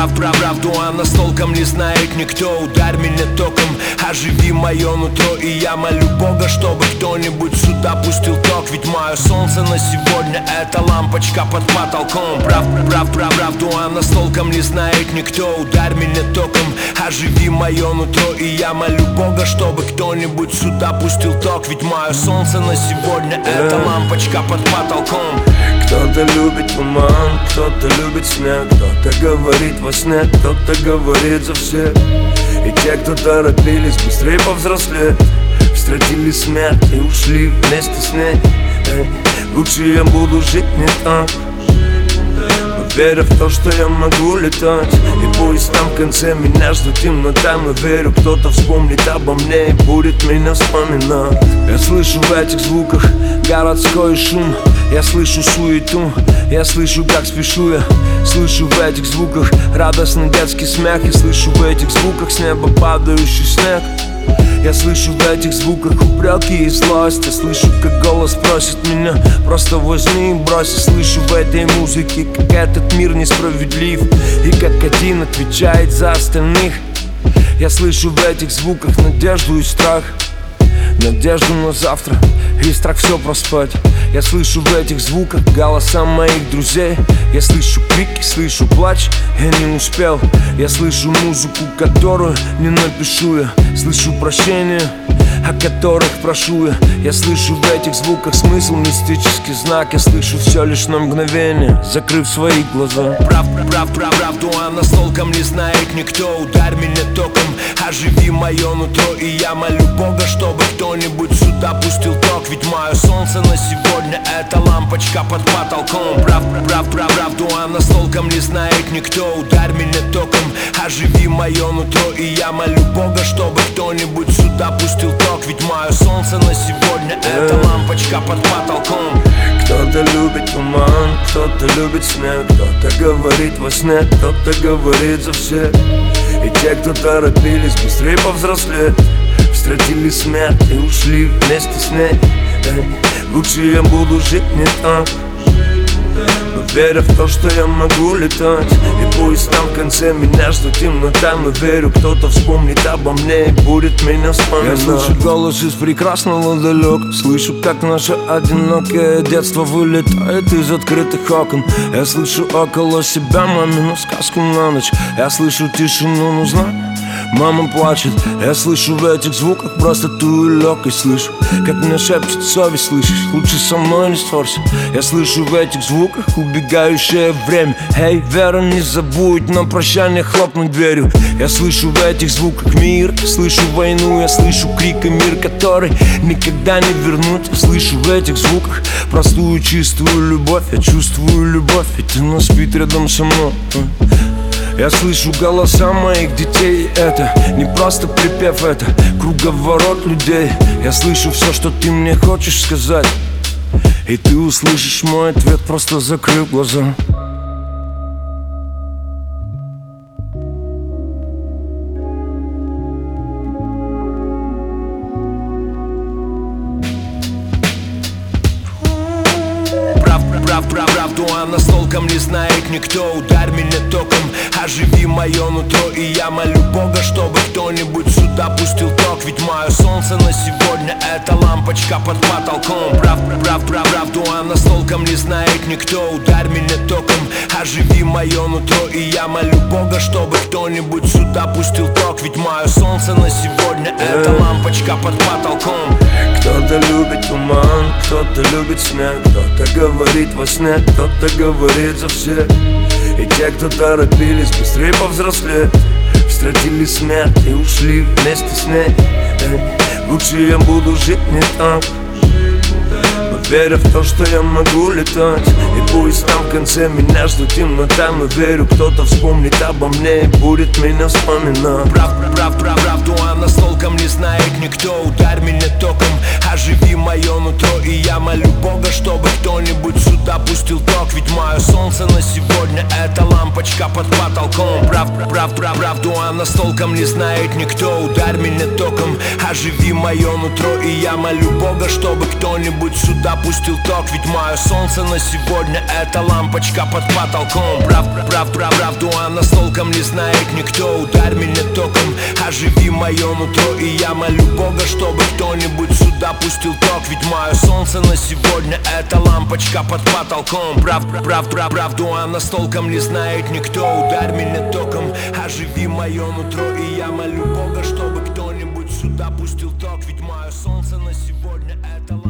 Правду о нас толком не знает никто. Ударь меня током, оживи мое нутро. И я молю Бога, чтобы кто-нибудь сюда пустил ток. Ведь мое солнце на сегодня — это лампочка под потолком. Правду о нас толком не знает никто. Ударь меня током, оживи мое нутро. И я молю Бога, чтобы кто-нибудь сюда пустил ток. Ведь мое солнце на сегодня — это лампочка под потолком. Кто-то любит туман, кто-то любит снег, кто-то говорит во сне, кто-то говорит за всех. И те, кто торопились быстрее повзрослеть, встретили смерть и ушли вместе с ней. Лучше я буду жить не так, веря в то, что я могу летать. И пусть там в конце меня ждут темнота, но верю, кто-то вспомнит обо мне и будет меня вспоминать. Я слышу в этих звуках городской шум, я слышу суету, я слышу, как спешу я. Слышу в этих звуках радостный детский смех, я слышу в этих звуках с неба падающий снег. Я слышу в этих звуках упреки и злость. Я слышу, как голос просит меня: просто возьми и брось. Я слышу в этой музыке, как этот мир несправедлив, и как один отвечает за остальных. Я слышу в этих звуках надежду и страх, надежду на завтра и страх все проспать. Я слышу в этих звуках голоса моих друзей. Я слышу крики, слышу плач, я не успел. Я слышу музыку, которую не напишу я. Слышу прощения, о которых прошу я. Я слышу в этих звуках смысл, мистический знак. Я слышу все лишь на мгновение, закрыв свои глаза. Правду о нас толком не знает никто. Ударь меня током, оживи мое нутро. И я молю Бога, чтобы кто-нибудь сюда пустил ток. Ведь мое солнце на сегодня — это лампочка под потолком. Правду о нас толком не знает никто. Ударь меня током, оживи мое нутро. И я молю Бога, чтобы кто-нибудь сюда пустил ток. Ведь мое солнце на сегодня — это лампочка под потолком. Кто-то любит туман, кто-то любит снег, кто-то говорит во сне, кто-то говорит за всех. И те, кто торопились быстрее повзрослеть, встретили смерть и ушли вместе с ней. Лучше я буду жить не так, веря в то, что я могу летать. И пусть там в конце меня ждут темнота, но верю, кто-то вспомнит обо мне и будет меня вспоминать. Я слышу голос из прекрасного далек, слышу, как наше одинокое детство вылетает из открытых окон. Я слышу около себя мамину сказку на ночь. Я слышу тишину, нужна, мама плачет. Я слышу в этих звуках простоту и легкость. Слышу, как мне шепчет совесть, слышишь, лучше со мной не ссорься. Я слышу в этих звуках убегающее время. Эй, Вера, не забудь на прощание хлопнуть дверью. Я слышу в этих звуках мир, слышу войну. Я слышу крик и мир, который никогда не вернуть. Я слышу в этих звуках простую чистую любовь. Я чувствую любовь, ведь она спит рядом со мной. Я слышу голоса моих детей, это не просто припев, это круговорот людей. Я слышу все, что ты мне хочешь сказать, и ты услышишь мой ответ, просто закрыв глаза. Правду о нас толком не знает никто. Ударь меня током, оживи мое нутро. И я молю Бога, чтобы кто-нибудь сюда пустил ток. Ведь мое солнце на сегодня — это лампочка под потолком. Правду о нас толком не знает никто. Ударь меня током, оживи мое нутро. И я молю Бога, чтобы кто-нибудь сюда пустил ток. Ведь мое солнце на сегодня — это лампочка под потолком. Кто-то любит туман, кто-то любит снег, кто-то говорит во сне, кто-то говорит за всех. И те, кто торопились быстрее повзрослеть, встретили смерть и ушли вместе с ней. Лучше я буду жить не так, но веря в то, что я могу летать. И пусть там в конце меня ждут темнота, но верю, кто-то вспомнит обо мне и будет меня вспоминать. Правду о нас толком не не знает никто. Ударь меня током, оживи мое нутро. И я молю Бога, чтобы кто-нибудь сюда пустил ток. Ведь мое солнце на сегодня — это лампочка под потолком. Правду она с толком не знает никто. Ударь меня током, оживи мое нутро. И я молю Бога, чтобы кто-нибудь сюда пустил ток. Ведь мое солнце на сегодня — это лампочка под потолком. Правду она с толком не знает никто. Ударь меня током, оживи мое нутро. И я молю Бога, чтобы кто-нибудь сюда пустил ток. Ведь мое солнце на сегодня — это лампочка под потолком. Правду она с толком не знает никто. Ударь меня током, оживи мое нутро. И я молю Бога, чтобы кто-нибудь сюда пустил ток. Ведь мое солнце на сегодня — это лампочка.